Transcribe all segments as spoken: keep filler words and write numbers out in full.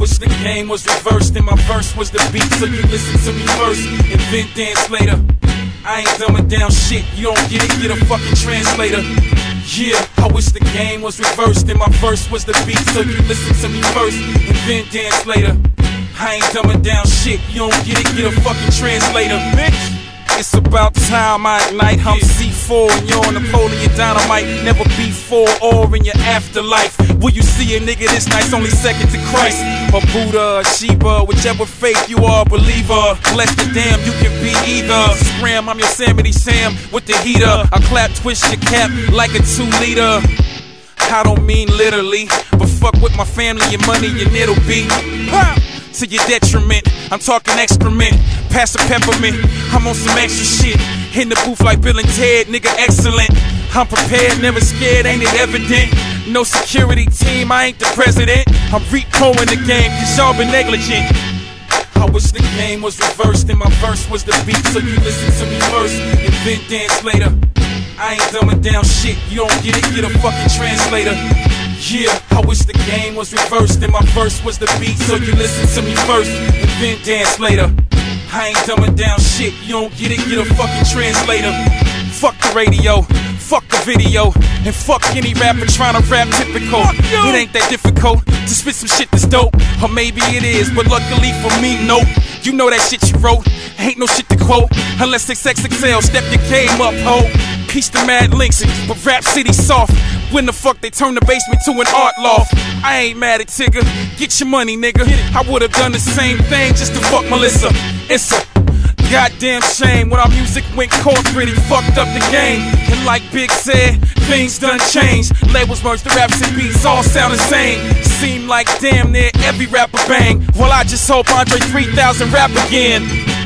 wish the game was reversed and my verse was the beat, so you listen to me first and then dance later. I ain't dumbing down shit, you don't get it, get a fucking translator. Yeah, I wish the game was reversed and my verse was the beat, so you listen to me first and then dance later. I ain't dumbing down shit, you don't get it, get a fucking translator, bitch. It's about time I ignite, I'm C four and you're Napoleon Dynamite. Never before or in your afterlife will you see a nigga this nice, only second to Christ. Or Buddha, or Shiva, whichever faith you are, believer. Bless the damn, you can be either. Scram, I'm Yosemite Sam with the heater. I clap, twist your cap like a two liter. I don't mean literally, but fuck with my family and money and it'll be ha! To your detriment. I'm talking excrement, pass a peppermint. I'm on some extra shit, in the booth like Bill and Ted, nigga excellent. I'm prepared, never scared, ain't it evident? No security team, I ain't the president. I'm repoing the game, cause y'all been negligent. I wish the game was reversed and my verse was the beat, so you listen to me first and then dance later. I ain't dumbing down shit, you don't get it, get a fucking translator. Yeah, I wish the game was reversed and my verse was the beat, so you listen to me first and then dance later. I ain't dumbing down shit, you don't get it, get a fucking translator. Fuck the radio, fuck the video, and fuck any rapper trying to rap typical. It ain't that difficult to spit some shit that's dope, or maybe it is, but luckily for me, nope. You know that shit you wrote, ain't no shit to quote, unless it's X X L, step your game up, ho. Peace to Mad Links, but Rap City soft. When the fuck they turn the basement to an art loft? I ain't mad at Tigger, get your money, nigga. I would've done the same thing just to fuck Melissa. It's a goddamn shame when our music went corporate, it fucked up the game. And like Big said, things done changed. Labels merged, the raps and beats all sound the same. Seem like damn near every rapper bang. Well, I just hope Andre three thousand rap again.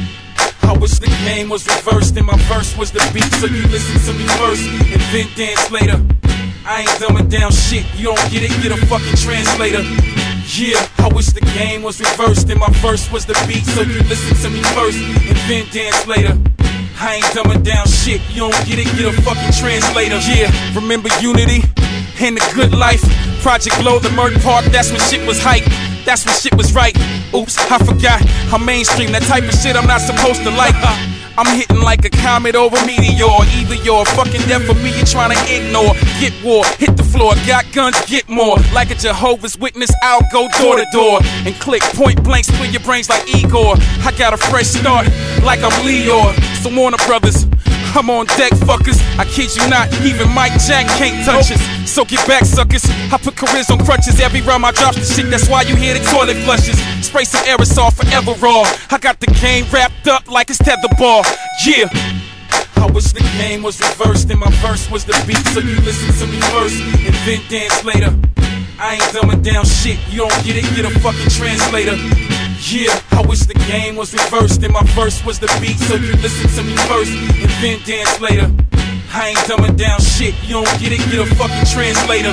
I wish the game was reversed and my verse was the beat, so you listen to me first and then dance later. I ain't dumbing down shit, you don't get it, get a fucking translator. Yeah, I wish the game was reversed and my verse was the beat, so you listen to me first and then dance later. I ain't dumbing down shit, you don't get it, get a fucking translator. Yeah, remember Unity and the Good Life, Project Blow, the Murder Park, that's when shit was hype. That's when shit was right. Oops, I forgot. I'm mainstream, that type of shit I'm not supposed to like. I'm hitting like a comet over meteor. Either you're fucking deaf or me, you're trying to ignore. Get war, hit the floor, got guns, get more. Like a Jehovah's Witness, I'll go door to door and click point blank, split your brains like Igor. I got a fresh start, like I'm Leor. So Warner Brothers, I'm on deck, fuckers. I kid you not, even Mike Jack can't touch us. So get back, suckers. I put careers on crutches every rhyme I drop the shit. That's why you hear the toilet flushes. Spray some aerosol forever raw. I got the game wrapped up like it's tetherball. Yeah. I wish the game was reversed and my verse was the beat, so you listen to me first and then dance later. I ain't dumbing down shit, you don't get it, get a fucking translator. Yeah, I wish the game was reversed and my verse was the beat, so you listen to me first and then dance later. I ain't dumbing down shit, you don't get it, get a fucking translator.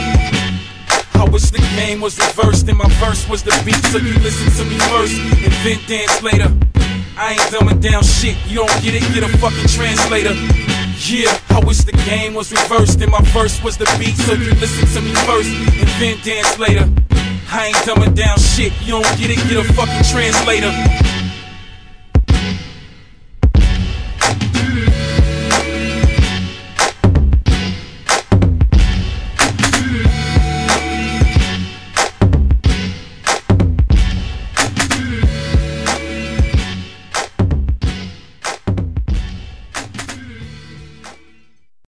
I wish the game was reversed and my verse was the beat, so you listen to me first and then dance later. I ain't dumbing down shit, you don't get it, get a fucking translator. Yeah, I wish the game was reversed and my verse was the beat, so you listen to me first and then dance later. I ain't dumbing down shit, you don't get it, get a fucking translator.